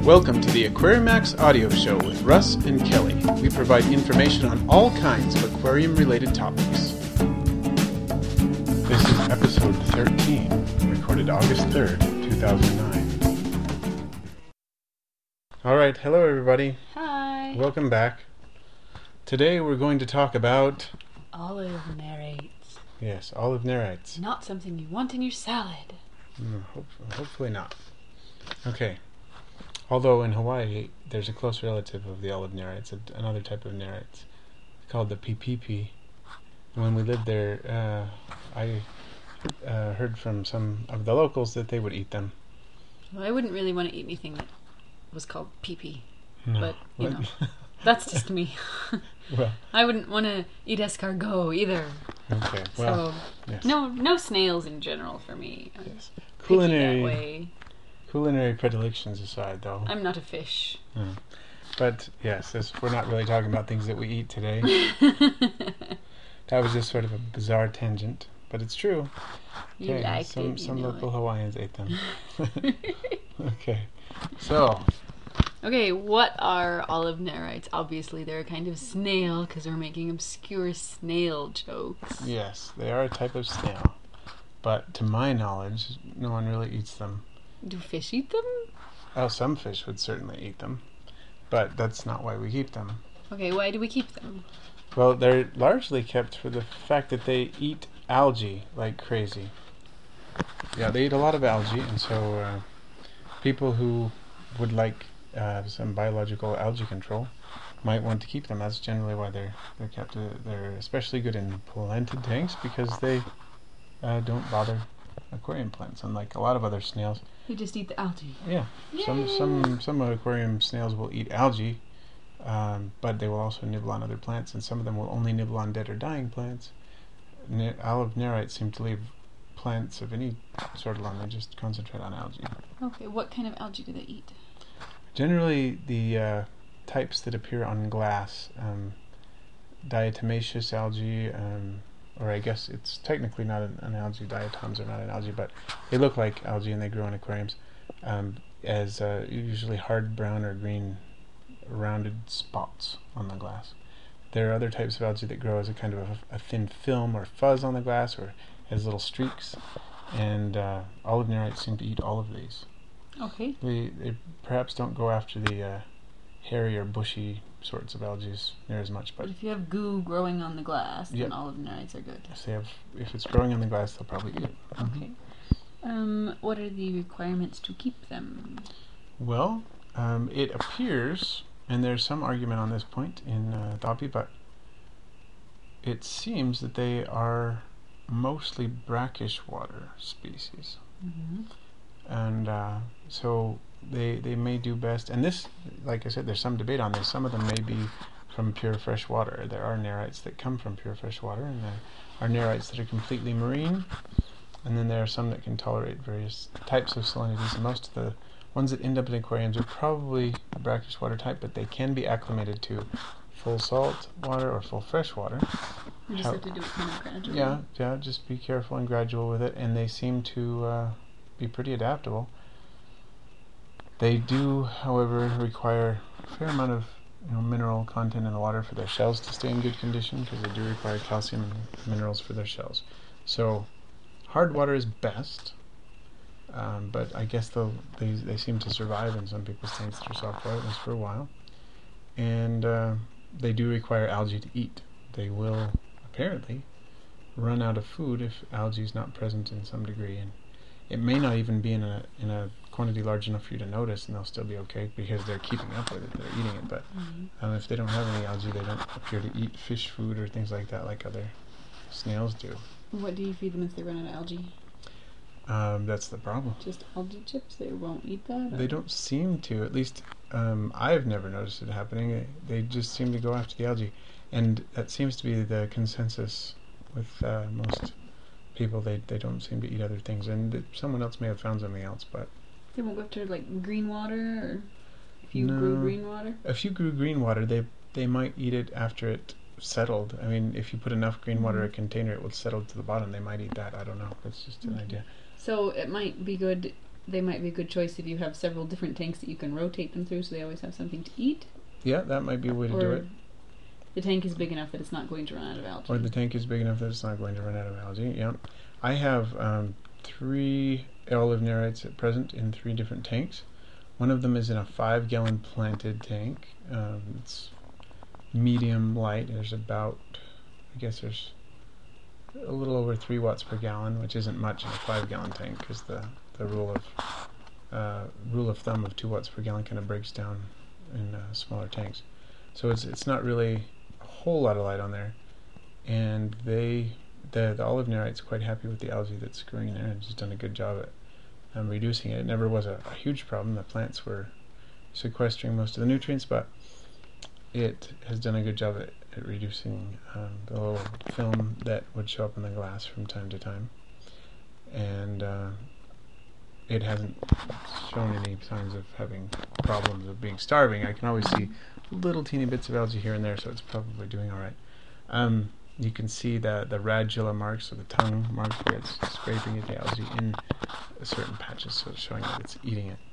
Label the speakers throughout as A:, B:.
A: Welcome to the Aquariumax audio show with Russ and Kelly. We provide information on all kinds of aquarium-related topics. This is episode 13, recorded August 3rd, 2009. Alright, hello everybody.
B: Hi.
A: Welcome back. Today we're going to talk about...
B: Olive nerates.
A: Yes, olive nerites.
B: Not something you want in your salad.
A: Hopefully not. Okay. Although in Hawaii, there's a close relative of the olive nerites, another type of nerites, called the pipipi. And when we lived there, I heard from some of the locals that they would eat them.
B: Well, I wouldn't really want to eat anything that was called pee-pee.
A: No.
B: But, you know, that's just me.
A: Well,
B: I wouldn't want to eat escargot either.
A: okay. Well,
B: So,
A: yes.
B: no snails in general for me.
A: Yes.
B: Picky that way.
A: Culinary predilections aside, though.
B: I'm not a fish.
A: But yes, we're not really talking about things that we eat today. That was just sort of a bizarre tangent, but it's true.
B: You
A: Okay,
B: liked
A: some
B: it, you know
A: local
B: it.
A: Hawaiians ate them. Okay, so
B: Okay, what are olive nerites? Obviously, they're a kind of snail because we're making obscure snail jokes.
A: yes, they are a type of snail, but to my knowledge, no one really eats them.
B: Do fish eat them?
A: Oh, some fish would certainly eat them, but that's not why we keep them.
B: Okay, why do we keep them?
A: Well, they're largely kept for the fact that they eat algae like crazy. Yeah, they eat a lot of algae, and so people who would like some biological algae control might want to keep them. That's generally why they're kept. They're especially good in planted tanks because they don't bother aquarium plants, unlike a lot of other snails.
B: They just eat the algae.
A: Yeah, some aquarium snails will eat algae, but they will also nibble on other plants, and some of them will only nibble on dead or dying plants. Olive nerites seem to leave plants of any sort alone. They just concentrate on algae.
B: Okay, what kind of algae do they eat?
A: Generally, the types that appear on glass, diatomaceous algae, or I guess it's technically not an algae. Diatoms are not an algae, but they look like algae and they grow in aquariums as usually hard brown or green rounded spots on the glass. There are other types of algae that grow as a kind of a thin film or fuzz on the glass or as little streaks, and olive nerites seem to eat all of these.
B: Okay.
A: They perhaps don't go after the hairy or bushy sorts of algae near as much,
B: But
A: but
B: if you have goo growing on the glass,
A: Yep.
B: then olive nerites are good.
A: if it's growing on the glass, they'll probably eat it.
B: Okay. What are the requirements to keep them?
A: Well, it appears, and there's some argument on this point in Dabi, but it seems that they are mostly brackish water species.
B: Mm-hmm.
A: And so they may do best. And this, like I said, there's some debate on this. Some of them may be from pure fresh water. There are nerites that come from pure fresh water, and there are nerites that are completely marine. And then there are some that can tolerate various types of salinities. And most of the ones that end up in aquariums are probably a brackish water type, but they can be acclimated to full salt water or full fresh water.
B: You just have to do it kind of gradually.
A: Yeah, just be careful and gradual with it. And they seem to be pretty adaptable. They do, however, require a fair amount of mineral content in the water for their shells to stay in good condition, because they do require calcium and minerals for their shells. So hard water is best, but I guess they seem to survive in some people's tanks that are soft water, at least for a while. And they do require algae to eat. They will apparently run out of food if algae is not present in some degree, and it may not even be in a quantity large enough for you to notice, and they'll still be okay because they're keeping up with it, they're eating it. But if they don't have any algae, they don't appear to eat fish food or things like that like other snails do.
B: What do you feed them if they run out of algae?
A: That's the problem.
B: Just algae chips? They won't eat that?
A: They don't seem to, at least I've never noticed it happening. They just seem to go after the algae, and that seems to be the consensus with most people. They don't seem to eat other things, and someone else may have found something else, but
B: They won't go after like green water, or if you
A: No.
B: grew green water?
A: if you grew green water, they might eat it after it settled. I mean, if you put enough green water in a container, it will settle to the bottom. They might eat that. I don't know. That's just an idea.
B: So it might be good they might be a good choice if you have several different tanks that you can rotate them through, so they always have something to eat.
A: Yeah, that might be a way to do it.
B: The tank is big enough that it's not going to run out of algae.
A: Or the tank is big enough that it's not going to run out of algae. Yeah, I have 3 olive nerites at present in 3 different tanks. One of them is in a 5-gallon planted tank. It's medium light. There's about, I guess there's a little over 3 watts per gallon, which isn't much in a 5-gallon tank, because the rule of thumb of 2 watts per gallon kind of breaks down in smaller tanks. So it's not really a whole lot of light on there, and the olive nerite's quite happy with the algae that's growing in there, and just done a good job at reducing it. It never was a huge problem. The plants were sequestering most of the nutrients, but it has done a good job at reducing the little film that would show up in the glass from time to time, and it hasn't shown any signs of having problems of being starving. I can always see little teeny bits of algae here and there, so it's probably doing all right. You can see the radula marks, or the tongue marks, where it's scraping at the algae in certain patches, so it's showing that it's eating it.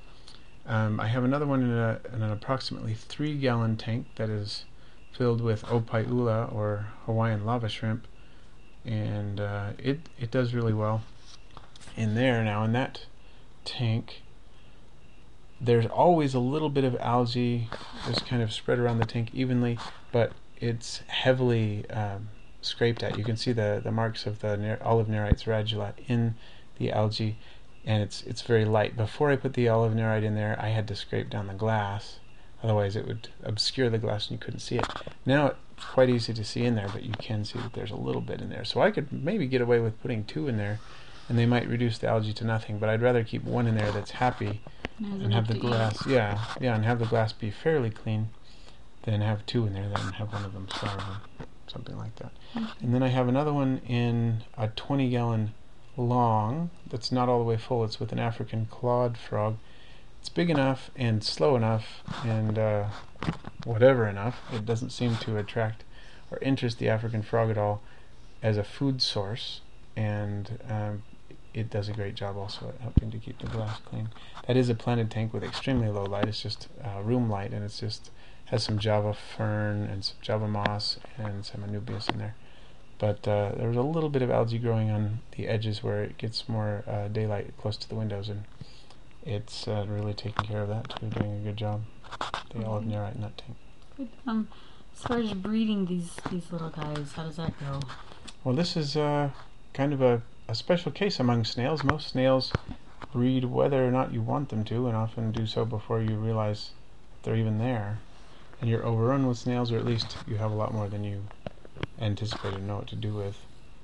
A: I have another one in an approximately 3-gallon tank that is filled with opaiula, or Hawaiian lava shrimp, and it does really well in there. Now, in that tank, there's always a little bit of algae just kind of spread around the tank evenly, but it's heavily scraped at. You can see the marks of the olive nerites radula in the algae, and it's very light. Before I put the olive nerite in there, I had to scrape down the glass, otherwise it would obscure the glass and you couldn't see it. Now it's quite easy to see in there, but you can see that there's a little bit in there. So I could maybe get away with putting 2 in there, and they might reduce the algae to nothing, but I'd rather keep 1 in there that's happy and have the glass, and have the glass be fairly clean, than have 2 in there, then have one of them starve or something like that.
B: Okay.
A: And then I have another one in a 20-gallon long that's not all the way full. It's with an African clawed frog. It's big enough and slow enough and whatever enough. It doesn't seem to attract or interest the African frog at all as a food source, and it does a great job also at helping to keep the glass clean. That is a planted tank with extremely low light. It's just room light, and it's just has some Java fern and some Java moss and some anubias in there. But there's a little bit of algae growing on the edges where it gets more daylight close to the windows, and it's really taking care of that too, doing a good job. The olive nerite in that tank.
B: Good. As far as breeding these little guys, how does that go?
A: Well, this is kind of a special case among snails. Most snails breed whether or not you want them to, and often do so before you realize they're even there. And you're overrun with snails, or at least you have a lot more than you anticipated and know what to do with.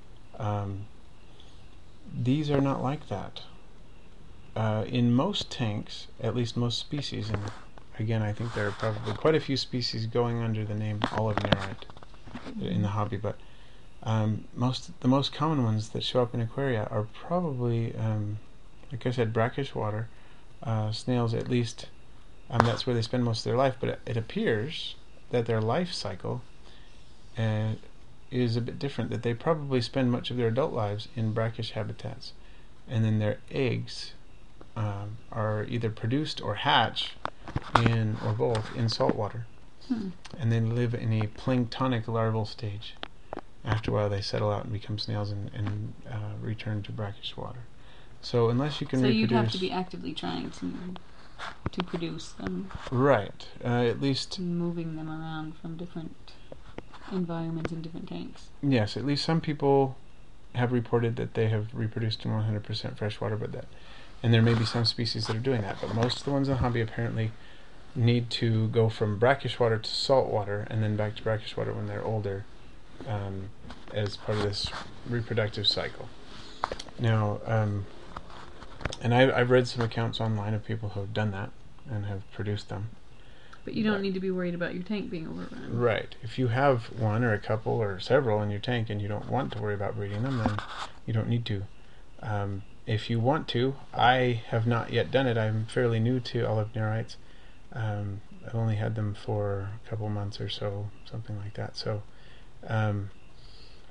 A: These are not like that. In most tanks, at least most species, and again I think there are probably quite a few species going under the name olive nerite in the hobby, but the most common ones that show up in aquaria are probably, like I said, brackish water snails. At least that's where they spend most of their life, but it appears that their life cycle is a bit different, that they probably spend much of their adult lives in brackish habitats, and then their eggs are either produced or hatch or both in salt water, and then live in a planktonic larval stage. After a while they settle out and become snails and return to brackish water. So unless you can reproduce...
B: So you'd have to be actively trying to produce them.
A: Right. At least...
B: moving them around from different environments in different tanks.
A: Yes, at least some people have reported that they have reproduced in 100% fresh water, and there may be some species that are doing that, but most of the ones in the hobby apparently need to go from brackish water to salt water and then back to brackish water when they're older, as part of this reproductive cycle. Now, and I've read some accounts online of people who have done that and have produced them.
B: But you don't need to be worried about your tank being overrun.
A: Right. If you have one or a couple or several in your tank and you don't want to worry about breeding them, then you don't need to. If you want to, I have not yet done it. I'm fairly new to olive nerites. I've only had them for a couple months or so, something like that. So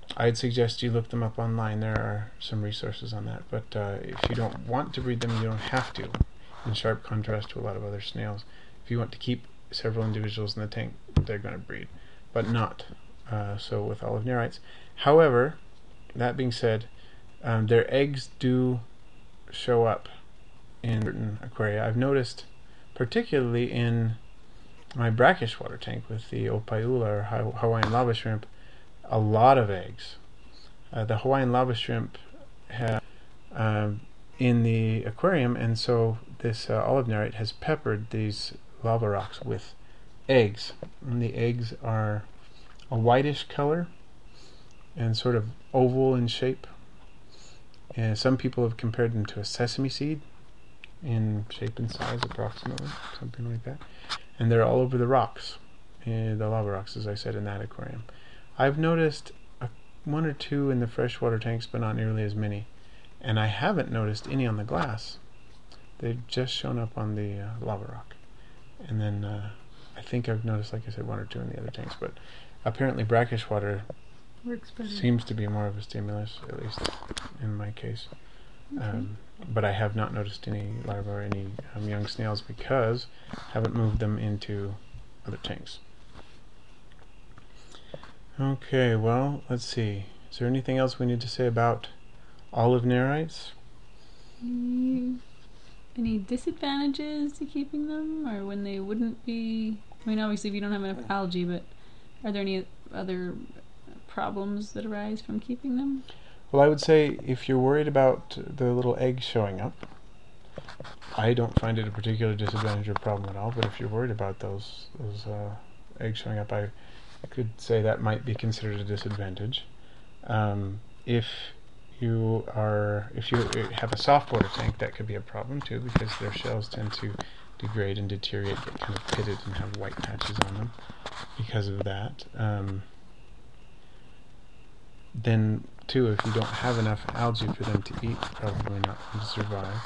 A: I'd suggest you look them up online. There are some resources on that. But if you don't want to breed them, you don't have to. In sharp contrast to a lot of other snails, if you want to keep several individuals in the tank, they're going to breed, but not so with olive nerites. However, that being said, their eggs do show up in certain aquaria. I've noticed, particularly in my brackish water tank with the Ophiula or Hawaiian lava shrimp, a lot of eggs. The Hawaiian lava shrimp have in the aquarium, and so this olive nerite has peppered these lava rocks with eggs. And the eggs are a whitish color and sort of oval in shape. And some people have compared them to a sesame seed in shape and size, approximately, something like that. And they're all over the rocks, the lava rocks, as I said, in that aquarium. I've noticed one or two in the freshwater tanks, but not nearly as many. And I haven't noticed any on the glass. They've just shown up on the lava rock. And then I think I've noticed, like I said, one or two in the other tanks. But apparently brackish water
B: Works better.
A: seems to be more of a stimulus, at least in my case.
B: Okay.
A: But I have not noticed any larvae or any young snails because I haven't moved them into other tanks. Okay, well, let's see. Is there anything else we need to say about olive nerites?
B: Any disadvantages to keeping them, or when they wouldn't be? I mean, obviously, if you don't have enough algae, but are there any other problems that arise from keeping them?
A: Well, I would say if you're worried about the little eggs showing up, I don't find it a particular disadvantage or problem at all. But if you're worried about those eggs showing up, I could say that might be considered a disadvantage. If you have a soft water tank, that could be a problem too, because their shells tend to degrade and deteriorate, get kind of pitted, and have white patches on them because of that. Then too, if you don't have enough algae for them to eat, probably not going to survive.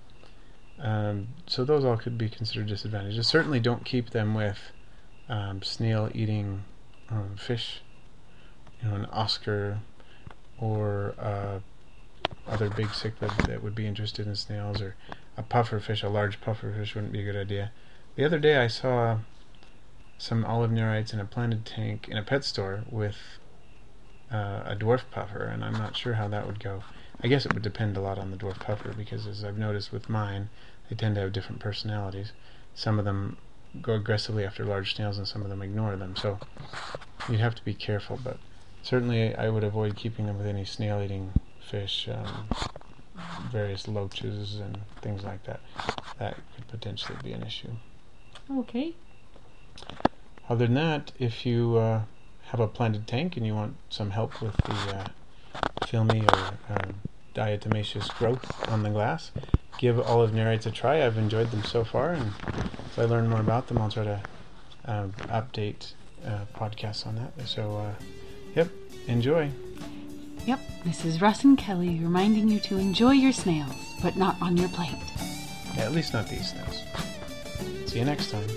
A: So those all could be considered disadvantages. Certainly don't keep them with snail eating fish, an Oscar or other big cichlid that would be interested in snails, or a pufferfish. A large pufferfish wouldn't be a good idea. The other day I saw some olive nerites in a planted tank in a pet store with a dwarf puffer, and I'm not sure how that would go. I guess it would depend a lot on the dwarf puffer, because as I've noticed with mine, they tend to have different personalities. Some of them go aggressively after large snails, and some of them ignore them, so you'd have to be careful. But certainly I would avoid keeping them with any snail-eating fish, various loaches and things like that. That could potentially be an issue.
B: Okay.
A: Other than that, if you have a planted tank and you want some help with the filmy or diatomaceous growth on the glass, give olive nerites a try. I've enjoyed them so far, and if I learn more about them, I'll try to update podcasts on that. So, yep, enjoy.
B: Yep, this is Russ and Kelly reminding you to enjoy your snails, but not on your plate.
A: Yeah, at least not these snails. See you next time.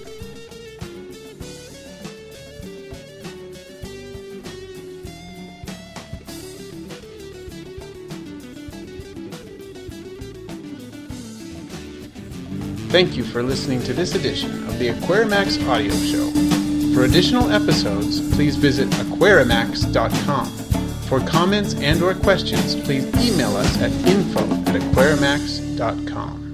A: Thank you for listening to this edition of the Aquarimax audio show. For additional episodes, please visit aquarimax.com. For comments and/or questions, please email us at info@aquarimax.com.